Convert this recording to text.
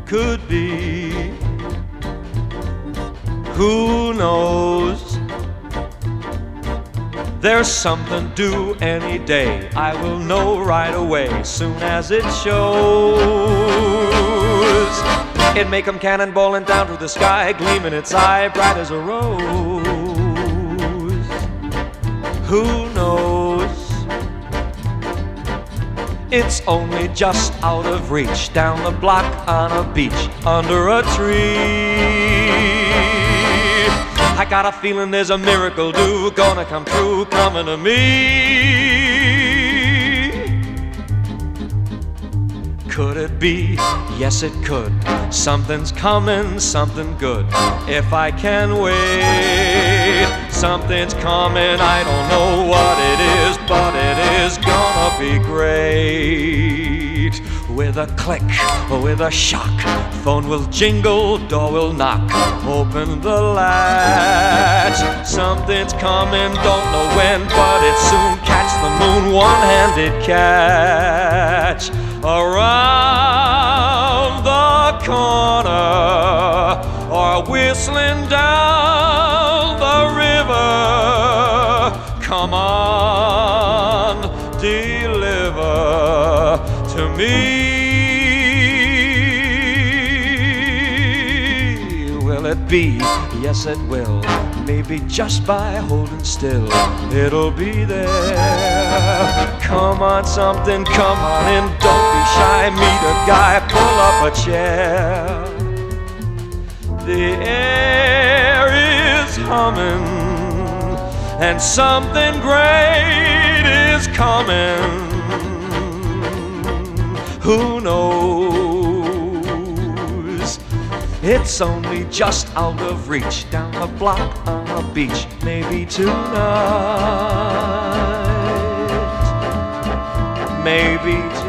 could be. Who knows? There's something due any day. I will know right away, soon as it shows. It may come cannonballing down through the sky, gleaming its eye bright as a rose. Who knows? It's only just out of reach, down the block on a beach, under a tree. I got a feeling there's a miracle due, gonna come true, coming to me. Could it be? Yes, it could. Something's coming, something good. If I can wait, something's coming. I don't know what it is, but it is gonna be great. With a click, with a shock, phone will jingle, door will knock. Open the latch. Something's coming, don't know when, but it soon. Catch the moon, one-handed catch. Around the corner, or whistling down the river. Come on, deliver to me. Will it be? Yes, it will. Maybe just by holding still, it'll be there. Come on, something, come on in. Don't be shy, meet a guy, pull up a chair. The air is humming, and something great is coming. Who knows? It's only just out of reach, down the block on a beach, maybe tonight, maybe